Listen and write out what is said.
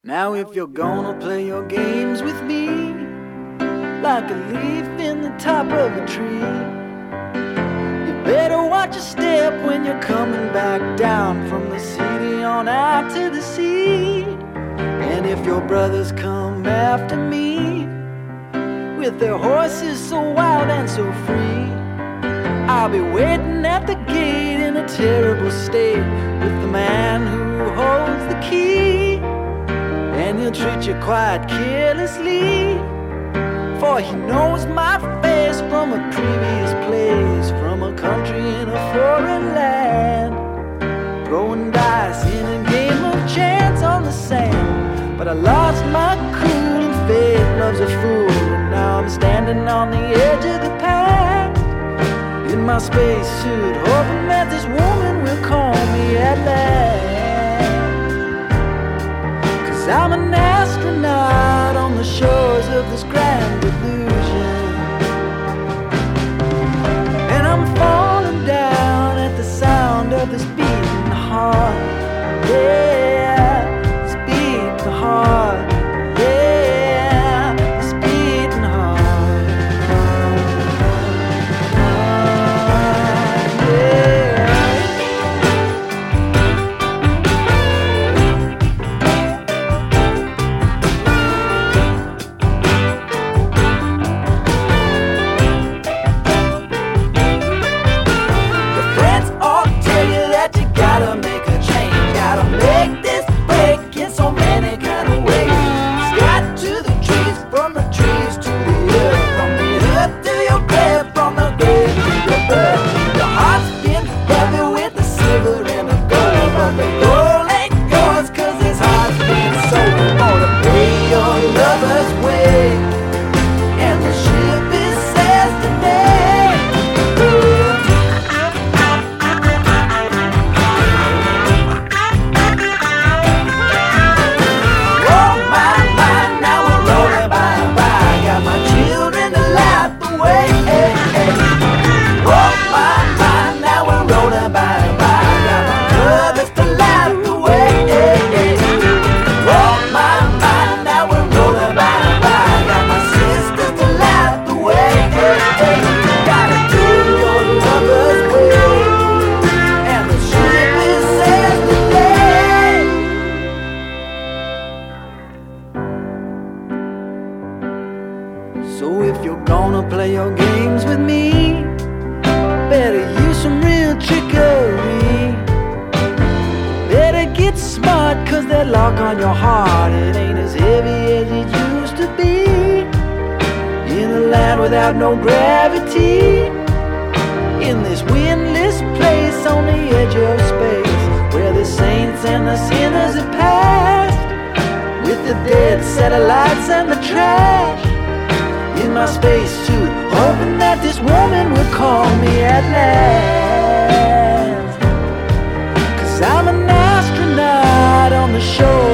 Now if you're gonna play your games with me, like a leaf in the top of a tree, you better watch your step when you're coming back down from the city on out to the sea. And if your brothers come after me with their horses so wild and so free, I'll be waiting at the gate in a terrible state with the man who holds the key. And he'll treat you quite carelessly, for he knows my face from a previous place, from a country in a foreign land, throwing dice in a game of chance on the sand. But I lost my cool and fate loves a fool, and now I'm standing on the edge of the past in my spacesuit, hoping that this woman will call me at last. 'Cause I'm an astronaut on the shores of this grand illusion, and I'm falling down at the sound of this beating heart. Yeah, this beating heart. Yeah, this beating heart. So if you're gonna play your games with me, better use some real trickery. Better get smart, 'cause that lock on your heart, it ain't as heavy as it used to be. In a land without no gravity, in this windless place on the edge of space, where the saints and the sinners have passed, with the dead satellites and the trash, in my spacesuit, hoping that this woman will call me at last. 'Cause I'm an astronaut on the shore